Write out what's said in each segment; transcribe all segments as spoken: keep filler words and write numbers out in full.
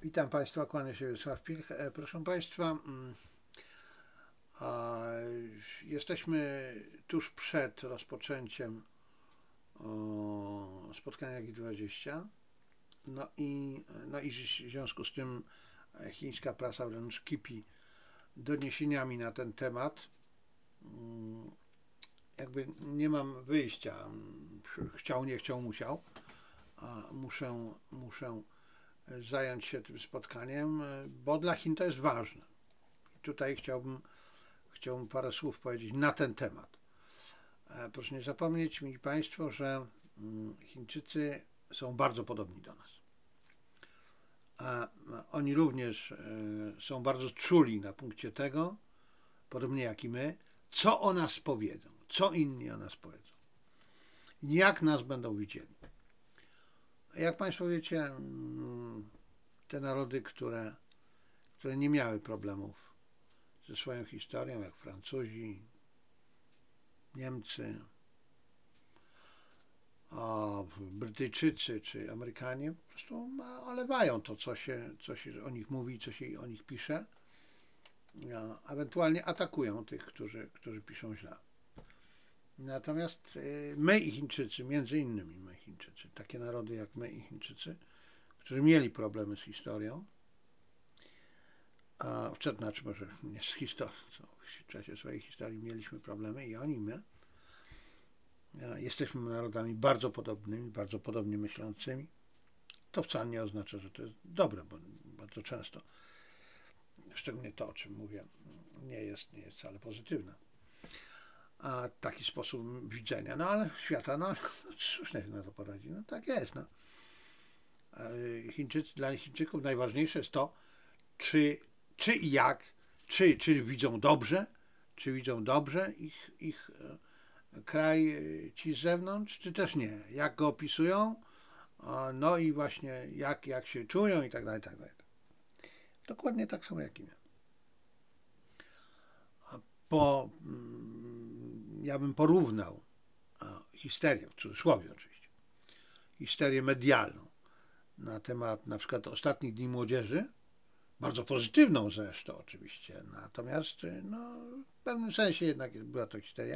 Witam Państwa, kłaniam się Wiesław Pilch. E, Proszę Państwa, mm, a, jesteśmy tuż przed rozpoczęciem o, spotkania G dwadzieścia. No i, no i w związku z tym chińska prasa wręcz kipi doniesieniami na ten temat. Mm, Jakby nie mam wyjścia. Chciał, nie chciał, musiał. A muszę, muszę zająć się tym spotkaniem, bo dla Chin to jest ważne. Tutaj chciałbym, chciałbym parę słów powiedzieć na ten temat. Proszę nie zapomnieć, mili Państwo, że Chińczycy są bardzo podobni do nas. A oni również są bardzo czuli na punkcie tego, podobnie jak i my, co o nas powiedzą, co inni o nas powiedzą, jak nas będą widzieli. Jak Państwo wiecie, te narody, które, które nie miały problemów ze swoją historią, jak Francuzi, Niemcy, a Brytyjczycy czy Amerykanie po prostu olewają to, co się, co się o nich mówi, co się o nich pisze, a ewentualnie atakują tych, którzy, którzy piszą źle. Natomiast my i Chińczycy, między innymi my Chińczycy, takie narody jak my i Chińczycy, którzy mieli problemy z historią, a w znaczy może nie z historią, co w czasie swojej historii mieliśmy problemy i oni, my, jesteśmy narodami bardzo podobnymi, bardzo podobnie myślącymi. To wcale nie oznacza, że to jest dobre, bo bardzo często, szczególnie to, o czym mówię, nie jest, nie jest wcale pozytywne. A taki sposób widzenia, no ale świata, no cóż na to poradzi, no tak jest. No. Chińczycy, dla Chińczyków najważniejsze jest to, czy, czy i jak, czy, czy widzą dobrze, czy widzą dobrze ich, ich kraj ci z zewnątrz, czy też nie. Jak go opisują, no i właśnie jak, jak się czują i tak dalej, tak dalej. Dokładnie tak samo jak i my. Po, ja bym porównał histerię, w cudzysłowie oczywiście, histerię medialną na temat na przykład ostatnich dni młodzieży, bardzo pozytywną zresztą oczywiście, natomiast no, w pewnym sensie jednak była to histeria,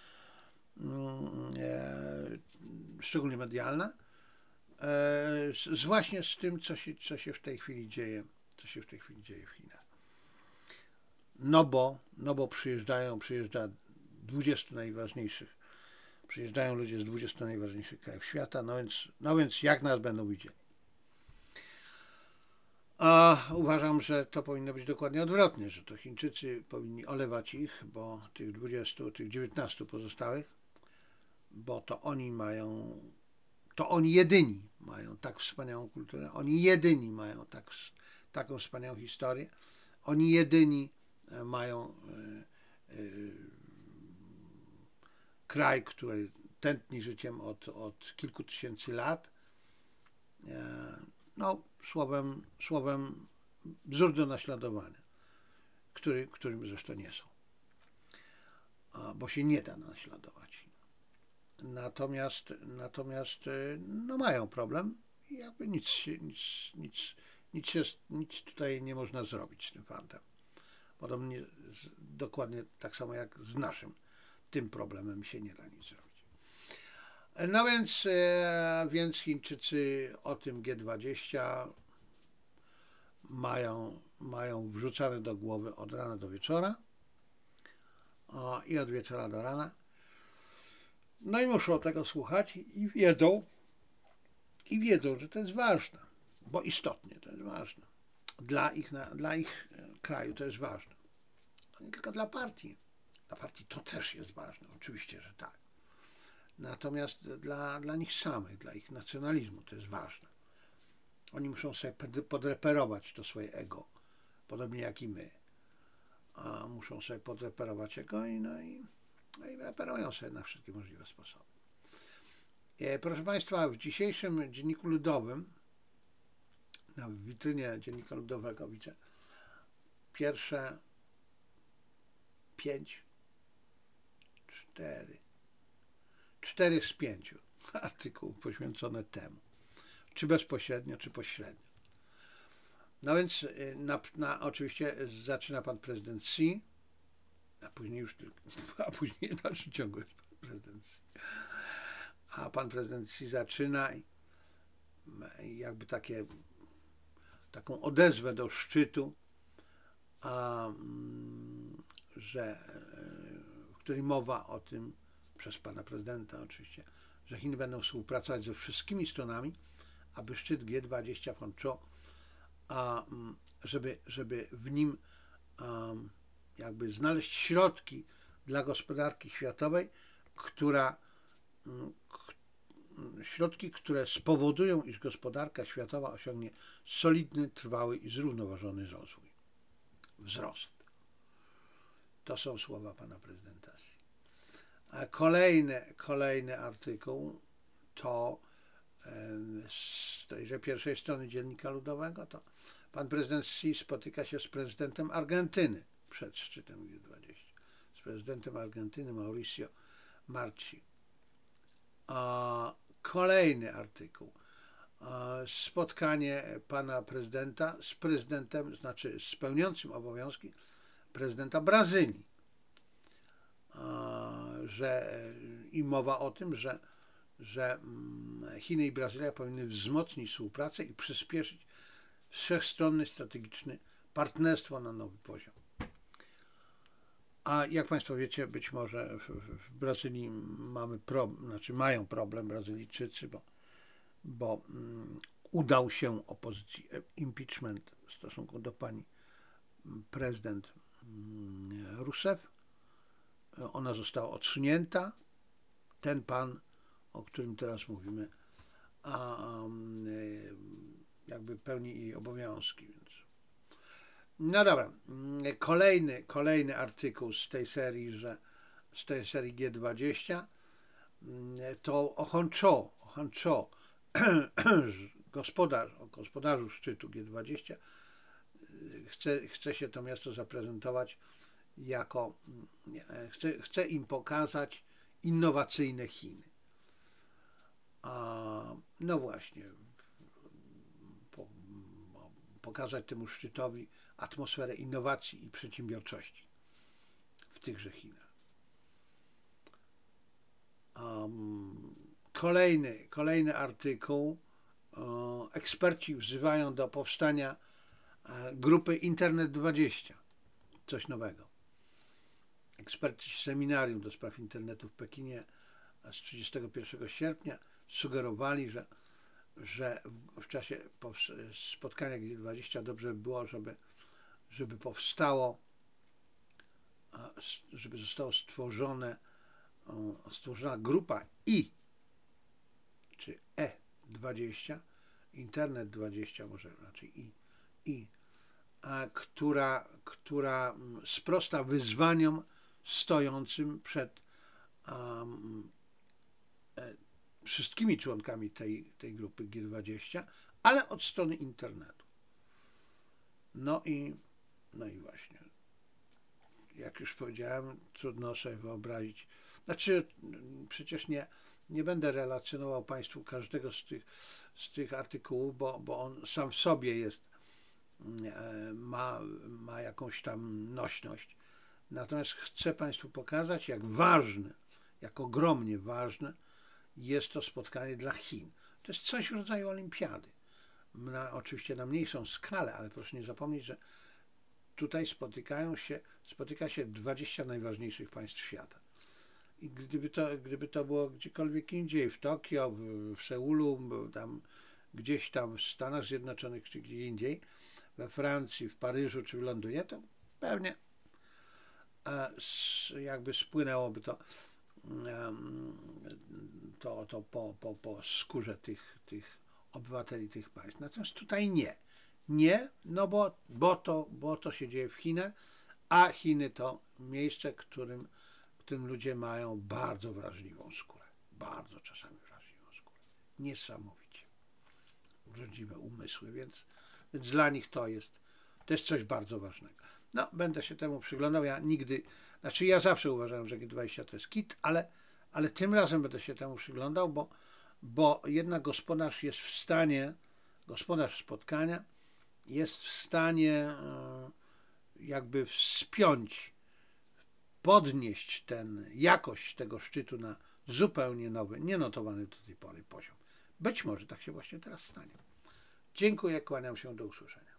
e, szczególnie medialna, e, z, właśnie z tym, co się, co się w tej chwili dzieje, co się w tej chwili dzieje w Chinach. No bo, no bo przyjeżdżają, przyjeżdża dwudziestu najważniejszych, przyjeżdżają ludzie z dwudziestu najważniejszych krajów świata, no więc, no więc jak nas będą widzieli? A uważam, że to powinno być dokładnie odwrotnie, że to Chińczycy powinni olewać ich, bo tych dwudziestu, tych dziewiętnastu pozostałych, bo to oni mają, to oni jedyni mają tak wspaniałą kulturę, oni jedyni mają tak, taką wspaniałą historię, oni jedyni mają e, e, kraj, który tętni życiem od, od kilku tysięcy lat. No, słowem, słowem wzór do naśladowania, który, którym zresztą nie są, bo się nie da naśladować. Natomiast, natomiast no mają problem i jakby nic, nic, nic, nic, się, nic tutaj nie można zrobić z tym fantem. Podobnie, dokładnie tak samo jak z naszym, tym problemem się nie da nic zrobić. No więc, więc Chińczycy o tym G dwadzieścia mają, mają wrzucane do głowy od rana do wieczora o, i od wieczora do rana. No i muszą tego słuchać i wiedzą, i wiedzą, że to jest ważne, bo istotnie to jest ważne. Dla ich, dla ich kraju to jest ważne. To nie tylko dla partii. Dla partii to też jest ważne, oczywiście, że tak. Natomiast dla, dla nich samych, dla ich nacjonalizmu to jest ważne. Oni muszą sobie podreperować to swoje ego, podobnie jak i my. A muszą sobie podreperować ego i, no i, no i reperują sobie na wszystkie możliwe sposoby. E, proszę Państwa, w dzisiejszym Dzienniku Ludowym, na witrynie Dziennika Ludowego widzę pierwsze pięć, cztery, cztery z pięciu artykułów poświęcone temu, czy bezpośrednio, czy pośrednio. No więc na, na, oczywiście zaczyna pan prezydent Xi, a później już tylko, a później w dalszym ciągu jest pan prezydent Xi. A pan prezydent Xi zaczyna i jakby takie, taką odezwę do szczytu, a, że, w której mowa o tym, przez pana prezydenta oczywiście, że Chiny będą współpracować ze wszystkimi stronami, aby szczyt G dwadzieścia w Hangzhou, a żeby, żeby w nim um, jakby znaleźć środki dla gospodarki światowej, która um, środki, które spowodują, iż gospodarka światowa osiągnie solidny, trwały i zrównoważony rozwój, wzrost. To są słowa pana prezydenta Xi. A kolejny, kolejny artykuł to z tejże pierwszej strony Dziennika Ludowego, to pan prezydent Xi spotyka się z prezydentem Argentyny przed szczytem G dwadzieścia. Z prezydentem Argentyny Mauricio Marchi. A kolejny artykuł. Spotkanie pana prezydenta z prezydentem, znaczy z pełniącym obowiązki prezydenta Brazylii. Że, i mowa o tym, że, że Chiny i Brazylia powinny wzmocnić współpracę i przyspieszyć wszechstronny, strategiczny partnerstwo na nowy poziom. A jak państwo wiecie, być może w, w Brazylii mamy problem, znaczy mają problem Brazylijczycy, bo, bo um, udał się opozycji impeachment w stosunku do pani prezydent um, Rousseff. Ona została odsunięta. Ten pan, o którym teraz mówimy, a, um, jakby pełni jej obowiązki. Więc. No dobra, kolejny, kolejny artykuł z tej serii, że z tej serii G dwadzieścia to o Hangzhou, o Hangzhou gospodarz, o gospodarzu szczytu G dwadzieścia chce, chce się to miasto zaprezentować jako, chce, chce im pokazać innowacyjne Chiny. A, no właśnie, po, pokazać temu szczytowi atmosferę innowacji i przedsiębiorczości w tychże Chinach. Um, kolejny, kolejny artykuł. Um, eksperci wzywają do powstania um, grupy Internet dwadzieścia. Coś nowego. Eksperci z seminarium do spraw internetu w Pekinie z trzydziestego pierwszego sierpnia sugerowali, że, że w czasie spotkania G dwadzieścia dobrze by było, żeby, żeby powstało, żeby została stworzone, stworzona grupa I, czy E dwadzieścia, Internet dwadzieścia, może raczej I, I a, która, która sprosta wyzwaniom stojącym przed um, wszystkimi członkami tej, tej grupy G dwadzieścia, ale od strony internetu. No i, no i właśnie, jak już powiedziałem, trudno sobie wyobrazić. Znaczy, przecież nie, nie będę relacjonował Państwu każdego z tych, z tych artykułów, bo, bo on sam w sobie jest, ma, ma jakąś tam nośność. Natomiast chcę Państwu pokazać, jak ważne, jak ogromnie ważne jest to spotkanie dla Chin. To jest coś w rodzaju olimpiady. Na, oczywiście na mniejszą skalę, ale proszę nie zapomnieć, że tutaj spotykają się, spotyka się dwadzieścia najważniejszych państw świata. I gdyby to, gdyby to było gdziekolwiek indziej, w Tokio, w, w Seulu, tam, gdzieś tam w Stanach Zjednoczonych, czy gdzie indziej, we Francji, w Paryżu, czy w Londynie, to pewnie jakby spłynęłoby to to, to po, po, po skórze tych, tych obywateli tych państw. Natomiast tutaj nie. Nie, no bo, bo, to, bo to się dzieje w Chinach, a Chiny to miejsce, którym, którym ludzie mają bardzo wrażliwą skórę. Bardzo czasami wrażliwą skórę. Niesamowicie. Urodziwe umysły, więc, więc dla nich to jest, to jest coś bardzo ważnego. No, będę się temu przyglądał. Ja nigdy, znaczy ja zawsze uważałem, że G dwadzieścia to jest kit, ale, ale tym razem będę się temu przyglądał, bo, bo jednak gospodarz jest w stanie, gospodarz spotkania jest w stanie e, jakby wspiąć, podnieść ten, jakość tego szczytu na zupełnie nowy, nienotowany do tej pory poziom. Być może tak się właśnie teraz stanie. Dziękuję, kłaniam się, do usłyszenia.